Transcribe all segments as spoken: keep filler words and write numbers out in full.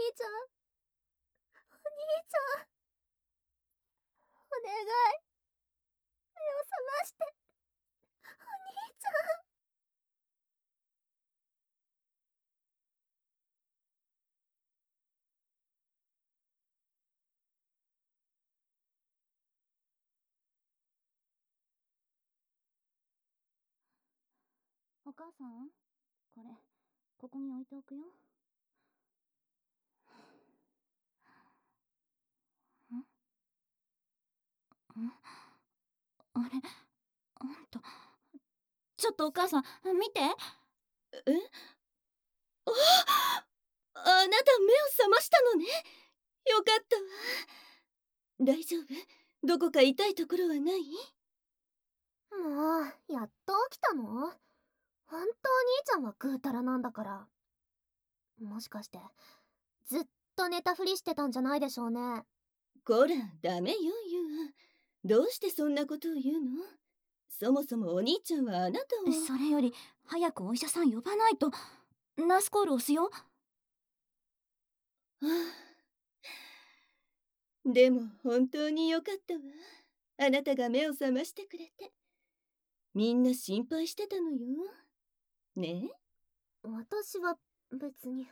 ちゃん、お兄ちゃん、お願い、目を覚まして、お兄ちゃん。 お母さん、これ、ここに置いておくよ。んんあれ、あんた。ちょっとお母さん、見て。 え？ああなた目を覚ましたのね。よかったわ。大丈夫？どこか痛いところはない？ もう、やっと起きたの？ほんとお兄ちゃんはぐうたらなんだから。もしかして、ずっと寝たふりしてたんじゃないでしょうね。 こら、ダメよ、ユウ。どうしてそんなことを言うの？そもそもお兄ちゃんはあなたを。 それより、早くお医者さん呼ばないと。ナースコール押すよ。はあ、でも本当によかったわ。あなたが目を覚ましてくれて。みんな心配してたのよ。ねえ？ 私は別に。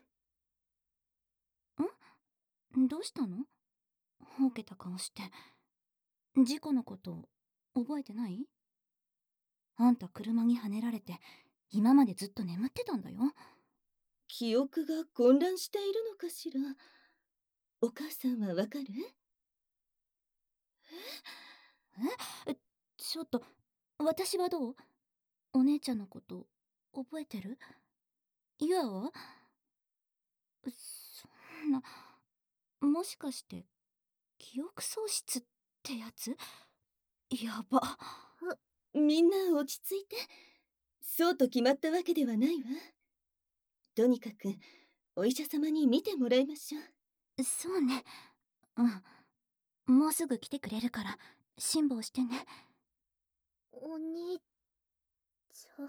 ん？どうしたの？ほうけた顔して。事故のこと覚えてない？あんた車にはねられて今までずっと眠ってたんだよ。 記憶が混乱しているのかしら。お母さんはわかる？ え？ちょっと、私はどう？お姉ちゃんのこと覚えてる？ユアは？そんな、もしかして記憶喪失ってやつ？やば。 みんな落ち着いて。そうと決まったわけではないわ。とにかくお医者様に見てもらいましょう。 そうね。うん、もうすぐ来てくれるから辛抱してね。 お兄ちゃん。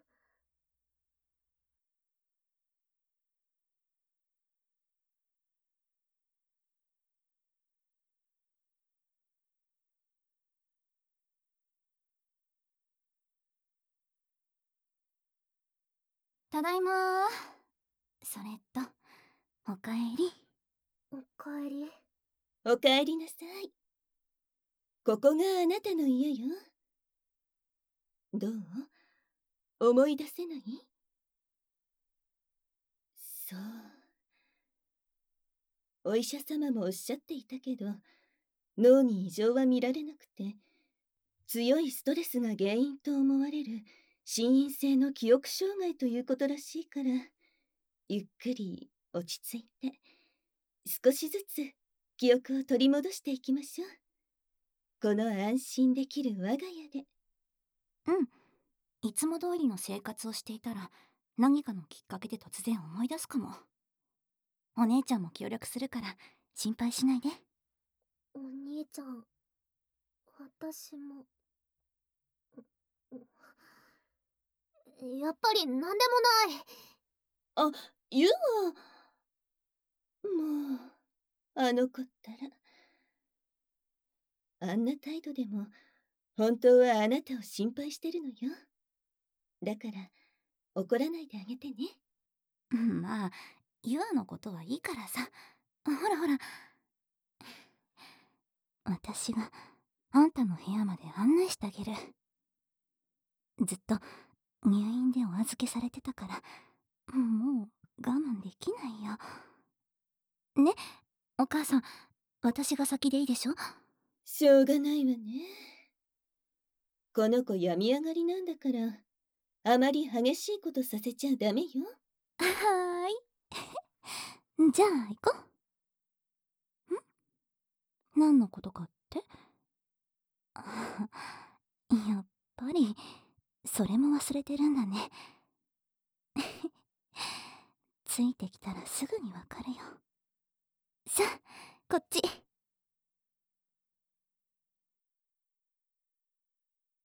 ただいま。それと、おかえり。 おかえり。 おかえりなさい。ここがあなたの家よ。どう？思い出せない？そう。お医者様もおっしゃっていたけど、脳に異常は見られなくて、強いストレスが原因と思われる心因性の記憶障害ということらしいから、ゆっくり落ち着いて、少しずつ記憶を取り戻していきましょう。この安心できる我が家で。 うん。いつも通りの生活をしていたら、何かのきっかけで突然思い出すかも。お姉ちゃんも協力するから心配しないで。 お兄ちゃん、私も。やっぱりなんでもない。 あ、ユウ。もう、あの子ったら。あんな態度でも、本当はあなたを心配してるのよ。だから、怒らないであげてね。 まあ、ユアのことはいいからさ。ほらほら。私があんたの部屋まで案内してあげる。ずっと入院でお預けされてたから、もう我慢できないよ。ね、お母さん、私が先でいいでしょ？ しょうがないわね。この子病み上がりなんだから、あまり激しいことさせちゃダメよ。 はーい。じゃあ行こう。ん？何のことかって？やっぱり、それも忘れてるんだね。ついてきたらすぐにわかるよ。さあ、こっち。